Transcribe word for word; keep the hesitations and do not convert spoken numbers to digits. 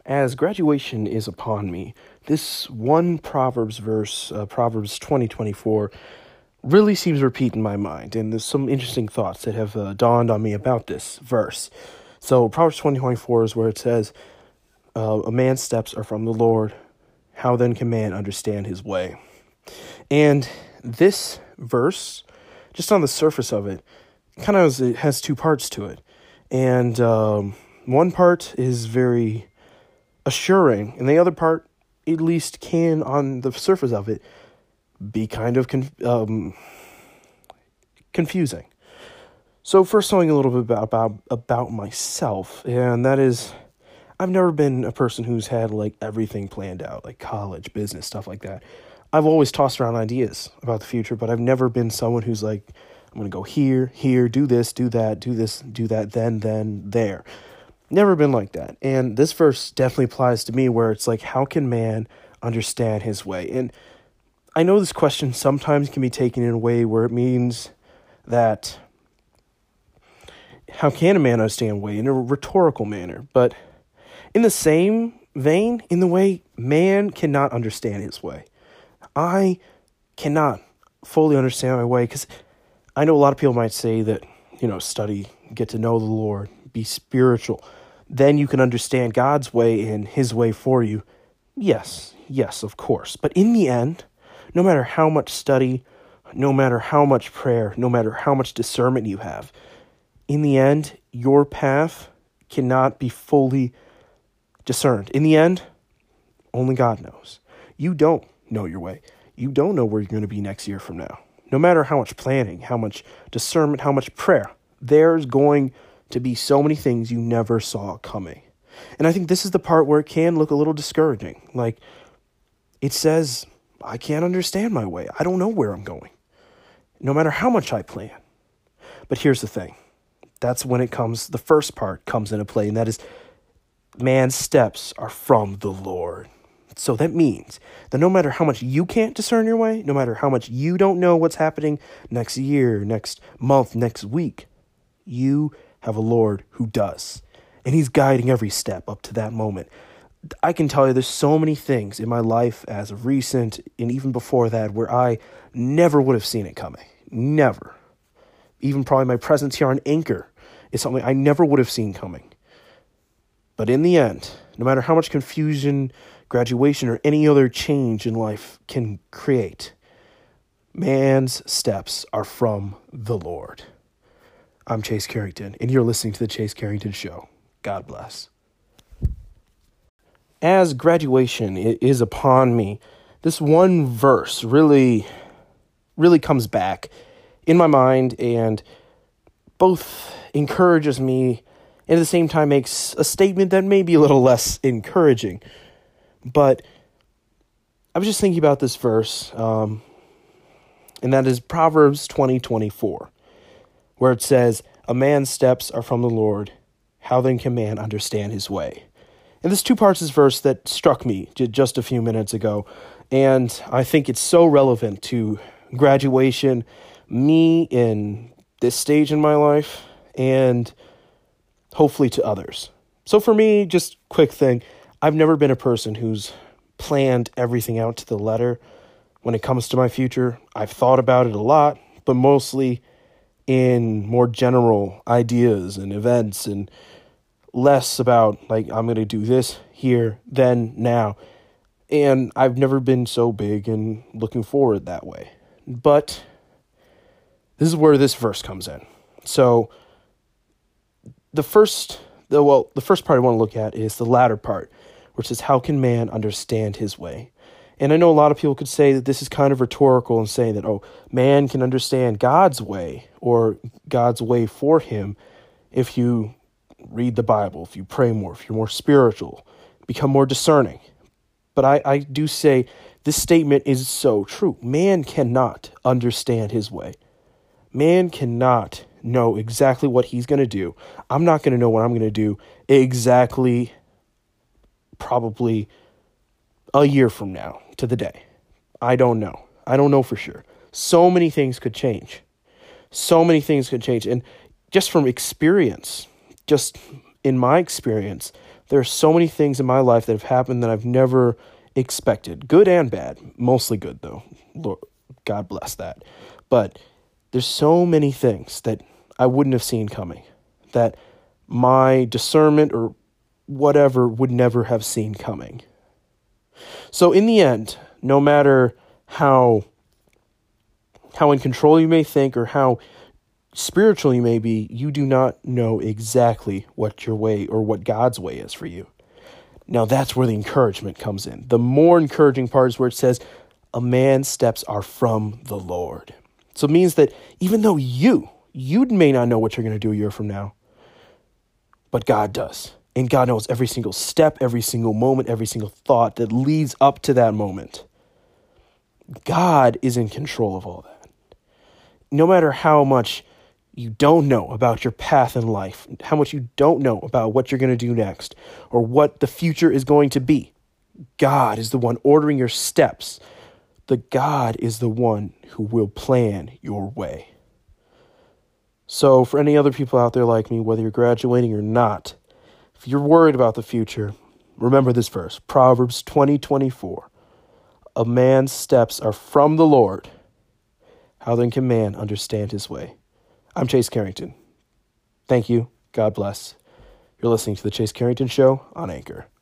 As graduation is upon me, this one Proverbs verse, uh, Proverbs twenty twenty-four, really seems to repeat in my mind, and there's some interesting thoughts that have uh, dawned on me about this verse. So Proverbs twenty twenty-four is where it says, uh, a man's steps are from the Lord. How then can man understand his way? And this verse, just on the surface of it, kind of has, it has two parts to it. And um, one part is very assuring, and the other part, at least can, on the surface of it, be kind of conf- um, confusing. So first, something a little bit about, about about myself, and that is, I've never been a person who's had like everything planned out, like college, business, stuff like that. I've always tossed around ideas about the future, but I've never been someone who's like, I'm going to go here, here, do this, do that, do this, do that, then, then, there. Never been like that. And this verse definitely applies to me, where it's like, how can man understand his way? And I know this question sometimes can be taken in a way where it means that, how can a man understand way, in a rhetorical manner? But in the same vein, in the way man cannot understand his way. I cannot fully understand my way, because I know a lot of people might say that, you know, study, get to know the Lord, be spiritual. Then you can understand God's way and his way for you. Yes, yes, of course. But in the end, no matter how much study, no matter how much prayer, no matter how much discernment you have, in the end, your path cannot be fully discerned. In the end, only God knows. You don't know your way. You don't know where you're going to be next year from now. No matter how much planning, how much discernment, how much prayer, there's going to be so many things you never saw coming. And I think this is the part where it can look a little discouraging. Like, it says, I can't understand my way. I don't know where I'm going, no matter how much I plan. But here's the thing. That's when it comes, the first part comes into play, and that is, man's steps are from the Lord. So that means that no matter how much you can't discern your way, no matter how much you don't know what's happening next year, next month, next week, you have a Lord who does. And he's guiding every step up to that moment. I can tell you there's so many things in my life as of recent, and even before that, where I never would have seen it coming. Never. Even probably my presence here on Anchor is something I never would have seen coming. But in the end, no matter how much confusion, graduation, or any other change in life can create, man's steps are from the Lord. I'm Chase Carrington, and you're listening to The Chase Carrington Show. God bless. As graduation is upon me, this one verse really, really comes back in my mind, and both encourages me and at the same time makes a statement that may be a little less encouraging. But I was just thinking about this verse, um, and that is Proverbs twenty twenty-four, where it says, a man's steps are from the Lord. How then can man understand his way? And there's two parts of this verse that struck me just a few minutes ago, and I think it's so relevant to graduation, me in this stage in my life, and hopefully to others. So for me, just quick thing, I've never been a person who's planned everything out to the letter when it comes to my future. I've thought about it a lot, but mostly in more general ideas and events, and less about like, I'm going to do this here, then, now. And I've never been so big and looking forward that way. But this is where this verse comes in. So the first, the well, the first part I want to look at is the latter part, which is, how can man understand his way? And I know a lot of people could say that this is kind of rhetorical and saying that, oh, man can understand God's way or God's way for him if you read the Bible, if you pray more, if you're more spiritual, become more discerning. But I, I do say this statement is so true. Man cannot understand his way. Man cannot know exactly what he's going to do. I'm not going to know what I'm going to do exactly probably a year from now to the day. I don't know. I don't know for sure. So many things could change. So many things could change. And just from experience, just in my experience, There are so many things in my life that have happened that I've never expected. Good and bad. Mostly good, though. Lord, God bless that. But there's so many things that I wouldn't have seen coming, that my discernment or whatever would never have seen coming. So in the end, no matter how how in control you may think or how spiritual you may be, you do not know exactly what your way or what God's way is for you. Now that's where the encouragement comes in. The more encouraging part is where it says, a man's steps are from the Lord. So it means that even though you, you may not know what you're going to do a year from now, but God does. And God knows every single step, every single moment, every single thought that leads up to that moment. God is in control of all that. No matter how much you don't know about your path in life, how much you don't know about what you're going to do next, or what the future is going to be, God is the one ordering your steps. The God is the one who will plan your way. So for any other people out there like me, whether you're graduating or not, if you're worried about the future, remember this verse, Proverbs twenty twenty-four. A man's steps are from the Lord. How then can man understand his way? I'm Chase Carrington. Thank you. God bless. You're listening to The Chase Carrington Show on Anchor.